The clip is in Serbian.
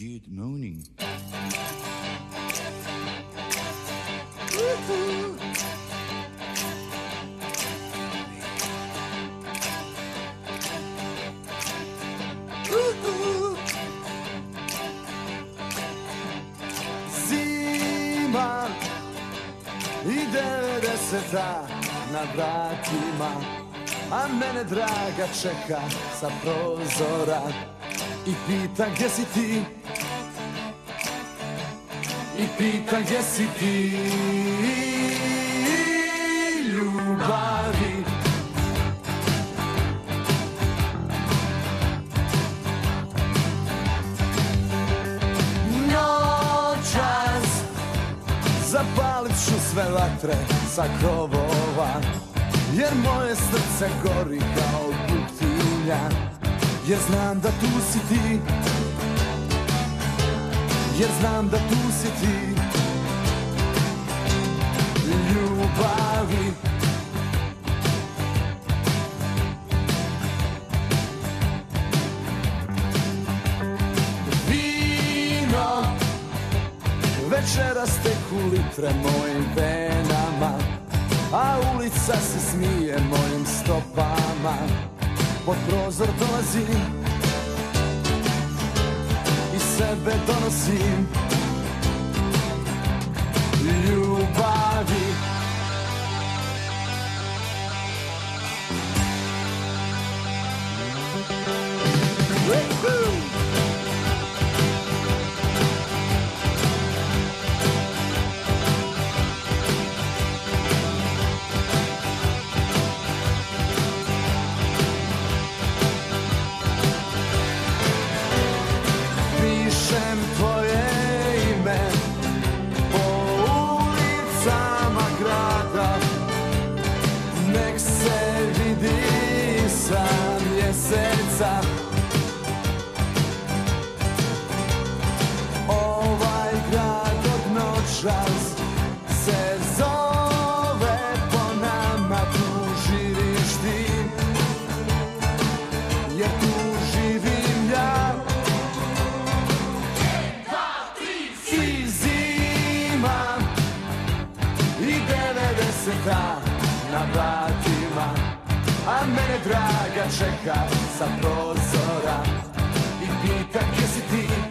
Good morning. Zima i 90-a na vratima, a mene draga čeka sa prozora i pita gdje si ti, i pita gdje si ti, ljubavi. Noćas zapalit ću sve vatre sa krovova, jer moje srce gori kao putinja, jer znam da tu si ti, jer znam da tu si ti, ljubavi. Vino večeras teku litre mojim venama, a ulica se smije mojim stopama. Pod prozor dolazim i sebe donosim, ljubavi. Tvoje ime po ulicama grada, nek se vidi sa mjeseca. Ovaj grad od noćas se zove po nama, tu živiš ti, jer tu živim ja. Na vratima, a mene draga čeka sa prozora i pita gdje si ti.